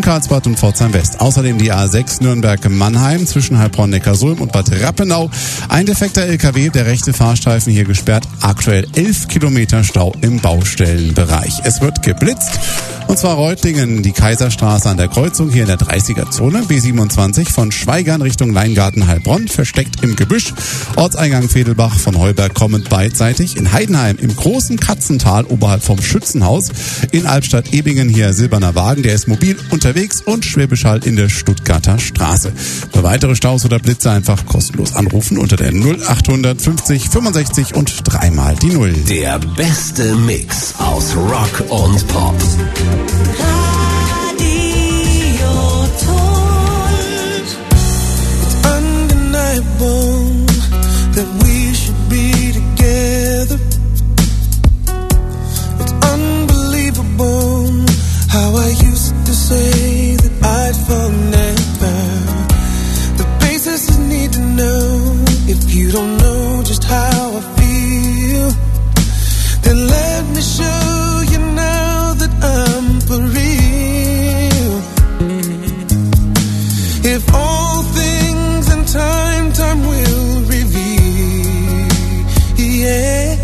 Karlsbad und Pforzheim West. Außerdem die A6 Nürnberg-Mannheim zwischen Heilbronn-Neckarsulm und Bad Rappenau. Ein defekter LKW, der rechte Fahrstreifen hier gesperrt. Aktuell 11 Kilometer Stau im Baustellenbereich. Es wird geblitzt. Und zwar Reutlingen, die Kaiserstraße an der Kreuzung hier in der 30er-Zone. B27 von Schweigern Richtung Leingarten-Heilbronn, versteckt im Gebüsch. Ortseingang Vedelbach von Heuberg kommend beidseitig. In Heidenheim im großen Katzental oberhalb vom Schützenhaus. In Albstadt-Ebingen hier Silberner Wagen, der ist mobil unterwegs. Und Schwäbisch Hall in der Stuttgarter Straße. Für weitere Staus oder Blitze einfach kostenlos anrufen unter der 0800 50 65 und dreimal die 0. Der beste Mix aus Rock und Pop. It's undeniable that we should be together. It's unbelievable how I used to say that I'd fall never. The basics need to know. If you don't know just how I feel, then let me show you now that I'm for real. If all things in time will reveal. Yeah,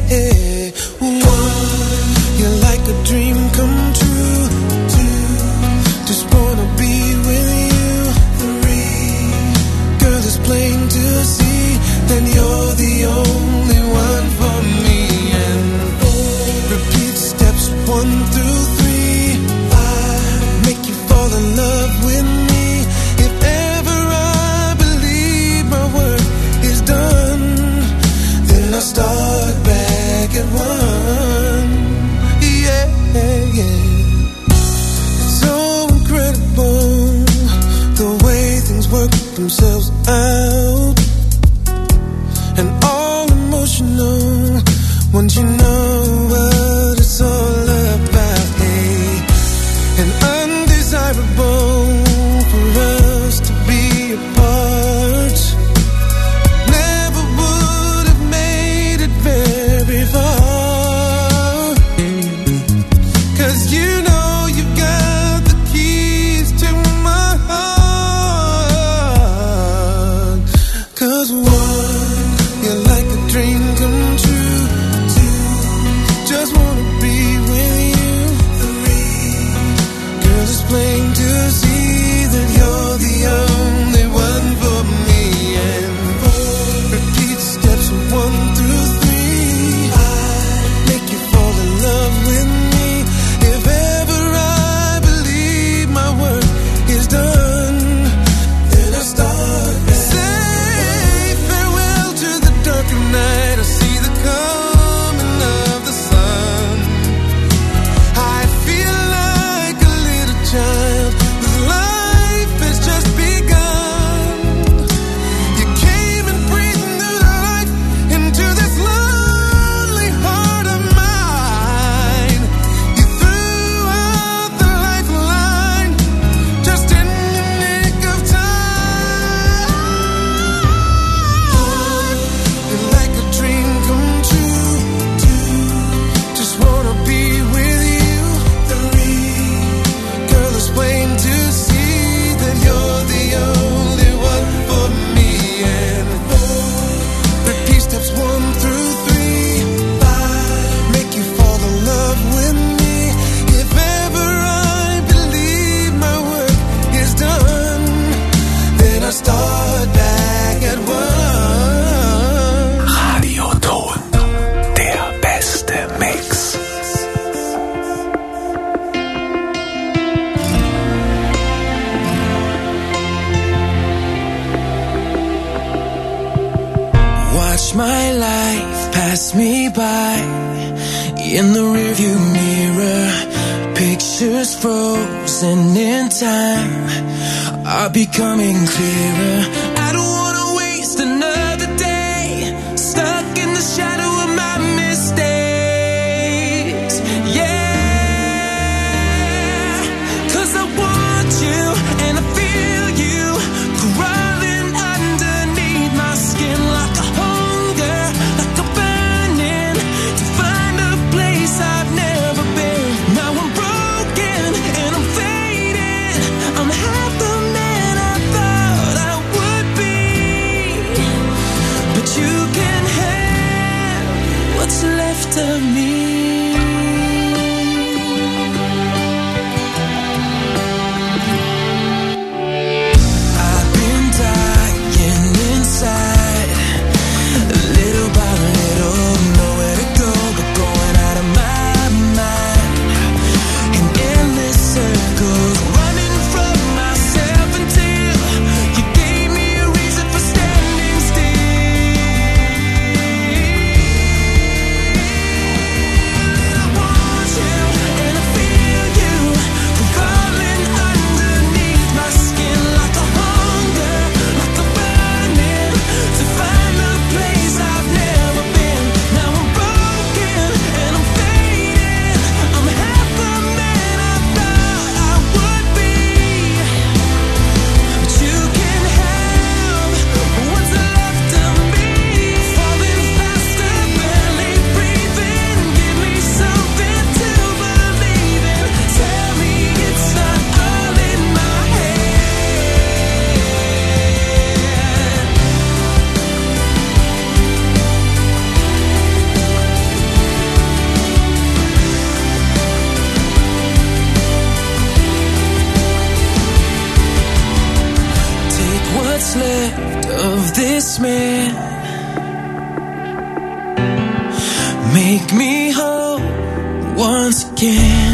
one, you're like a dream come true. Two, just wanna be with you. Three, girl, it's plain to see that you're the only one for me. And repeat steps 1 through 3. 5, make you fall in love with me. If ever I believe my work is done, then I start back at 1. Yeah, yeah. It's so incredible the way things work themselves out. And all emotional once you know what it's all about. Hey, and undesirable for us to be apart. Never would have made it very far. 'Cause you know you've got the keys to my heart. 'Cause one, you're like a dream come true. Two, just wanna be with you. Three, girl, it's plain to see that you're the only one for me. And four, repeat steps 1 through 3. 5, make you fall in love with me. If ever I believe my work is done, then I start back. Say farewell to the darker night. I see the coming of the sun. I feel like a little child whose life has just begun. You came and breathed new life into this lonely heart of mine. You threw out the lifeline just in the nick of time. You're like a dream come true. Two, just wanna be with you. Three, girl, it's plain to see that you're the only one for me. And four, repeat steps 1 through 3. 5, make you fall in love with me. If ever I believe my work is done, then I start back at 1. Radioton. Der beste Mix. Watch my life pass me by in the rearview mirror. Pictures frozen in time are becoming clearer. I don't wanna waste another day stuck in the shadow of my mistakes. Yeah, 'cause I want you and I feel you crawling underneath my skin like a hunger, like a burning to find a place I've never been. Now I'm broken and I'm fading. what's left of this man. Make me whole once again.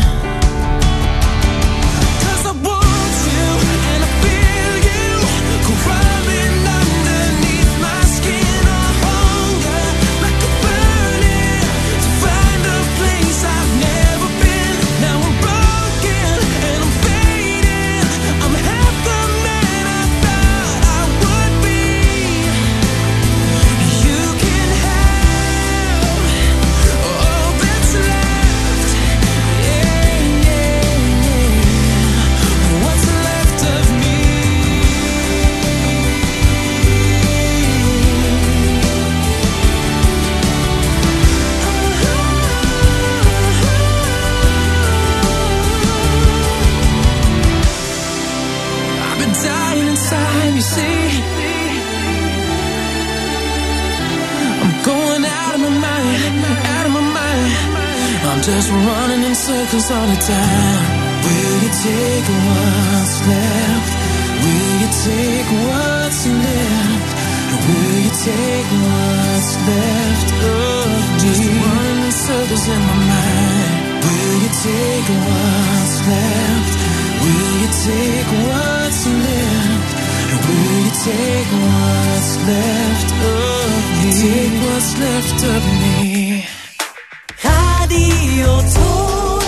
Just running in circles all the time. Will you take what's left? Will you take what's left? Will you take what's left of me? Just running in circles in my mind. Will you take what's left? Will you take what's left? Will you take what's left of me? Take what's left of me. Radio Ton.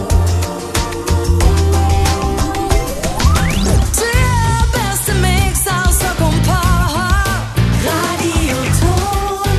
Der beste Mix aus Rock und Pop. Radio Ton.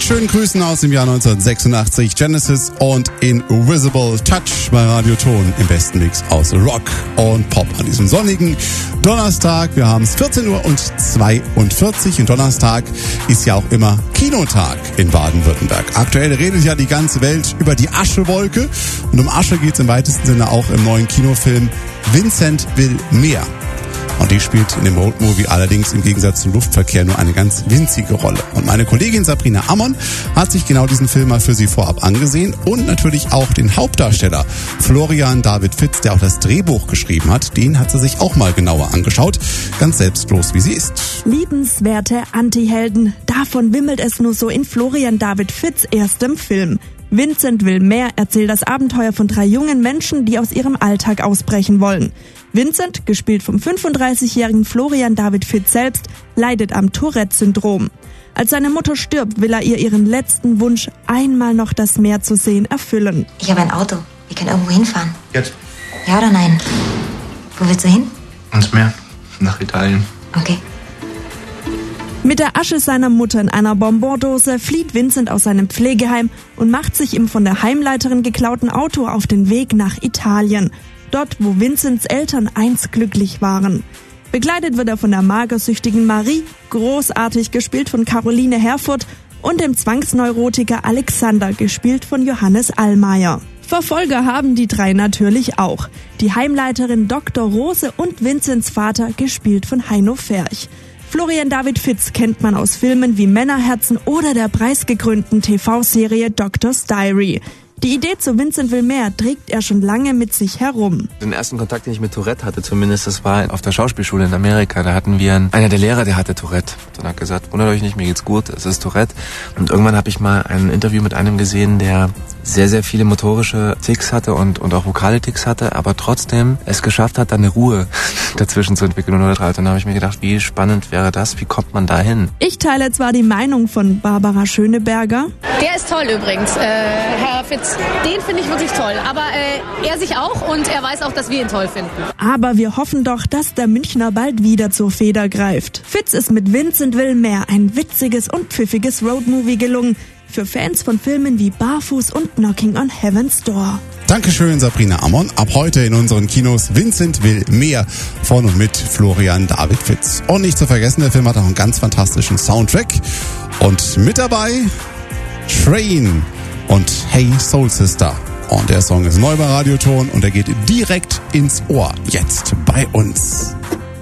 mit schönen Grüßen aus dem Jahr 1986. Genesis und Invisible Touch bei Radio Ton im besten Mix aus Rock und Pop an diesem sonnigen Donnerstag. Wir haben es 14:42 Uhr und Donnerstag ist ja auch immer Kinotag in Baden-Württemberg. Aktuell redet ja die ganze Welt über die Aschewolke und um Asche geht es im weitesten Sinne auch im neuen Kinofilm Vincent will mehr. Und die spielt in dem Roadmovie allerdings im Gegensatz zum Luftverkehr nur eine ganz winzige Rolle. Und meine Kollegin Sabrina Ammon hat sich genau diesen Film mal für Sie vorab angesehen und natürlich auch den Hauptdarsteller Florian David Fitz, der auch das Drehbuch geschrieben hat, den hat sie sich auch mal genauer angeschaut, ganz selbstlos wie sie ist. Liebenswerte Antihelden, davon wimmelt es nur so in Florian David Fitz' erstem Film. Vincent will mehr erzählt das Abenteuer von 3 jungen Menschen, die aus ihrem Alltag ausbrechen wollen. Vincent, gespielt vom 35-jährigen Florian David Fitz selbst, leidet am Tourette-Syndrom. Als seine Mutter stirbt, will er ihr ihren letzten Wunsch, einmal noch das Meer zu sehen, erfüllen. Ich habe ein Auto. Wir können irgendwo hinfahren. Jetzt? Ja oder nein? Wo willst du hin? Ans Meer. Nach Italien. Okay. Mit der Asche seiner Mutter in einer Bonbondose flieht Vincent aus seinem Pflegeheim und macht sich im von der Heimleiterin geklauten Auto auf den Weg nach Italien. Dort, wo Vincents Eltern einst glücklich waren. Begleitet wird er von der magersüchtigen Marie, großartig gespielt von Caroline Herfurth, und dem Zwangsneurotiker Alexander, gespielt von Johannes Allmaier. Verfolger haben die 3 natürlich auch. Die Heimleiterin Dr. Rose und Vincents Vater, gespielt von Heino Ferch. Florian David Fitz kennt man aus Filmen wie Männerherzen oder der preisgekrönten TV-Serie Doctor's Diary. Die Idee zu Vincent will mehr trägt er schon lange mit sich herum. Den ersten Kontakt, den ich mit Tourette hatte zumindest, das war auf der Schauspielschule in Amerika. Da hatten wir einer der Lehrer, der hatte Tourette. Und hat gesagt, wundert euch nicht, mir geht's gut, es ist Tourette. Und irgendwann habe ich mal ein Interview mit einem gesehen, der sehr, sehr viele motorische Tics hatte und auch vokale Tics hatte, aber trotzdem es geschafft hat, da eine Ruhe dazwischen zu entwickeln. Und dann habe ich mir gedacht, wie spannend wäre das, wie kommt man da hin? Ich teile zwar die Meinung von Barbara Schöneberger. Der ist toll übrigens, Herr Fitz. Den finde ich wirklich toll, aber er sich auch und er weiß auch, dass wir ihn toll finden. Aber wir hoffen doch, dass der Münchner bald wieder zur Feder greift. Fitz ist mit Vincent will mehr ein witziges und pfiffiges Roadmovie gelungen. Für Fans von Filmen wie Barfuß und Knocking on Heaven's Door. Dankeschön, Sabrina Ammon. Ab heute in unseren Kinos Vincent will mehr von und mit Florian David Fitz. Und nicht zu vergessen, der Film hat auch einen ganz fantastischen Soundtrack. Und mit dabei Train und Hey Soul Sister. Und der Song ist neu bei Radioton und er geht direkt ins Ohr. Jetzt bei uns.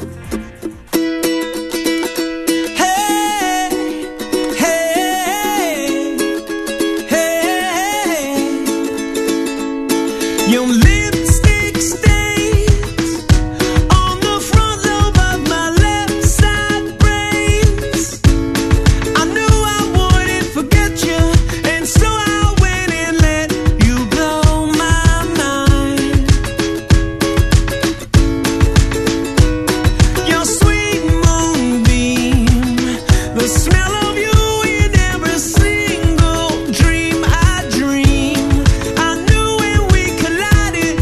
Your lipstick stains on the front lobe of my left side brains. I knew I wouldn't forget you, and so I went and let you blow my mind. Your sweet moonbeam, the smell of you in every single dream I dream. I knew when we collided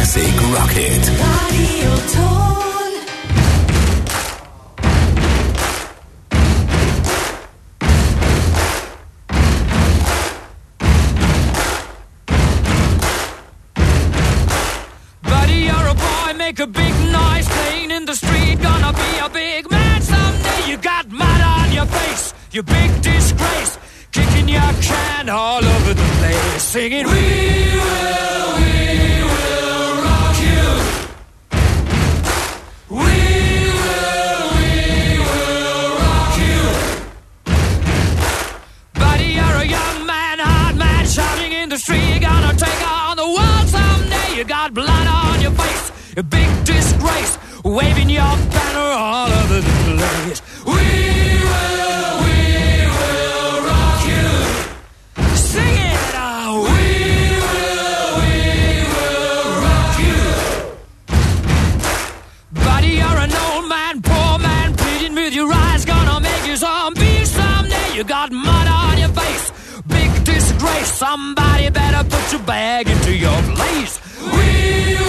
Classic Rocket. Radioton. Buddy, you're a boy, make a big noise playing in the street. Gonna be a big man someday. You got mud on your face, you big disgrace. Kicking your can all over the place, singing, we will rock you. We will rock you. Buddy, you're a young man, hard man, shouting in the street. You're gonna take on the world someday. You got blood on your face, a big disgrace, waving your banner all over the place. We will rock you. Sing it out. We will rock you. Buddy, you're an old man, poor man, pleading with your eyes, gonna make you zombie someday. You got mud on your face, big disgrace. Somebody better put your bag into your place. We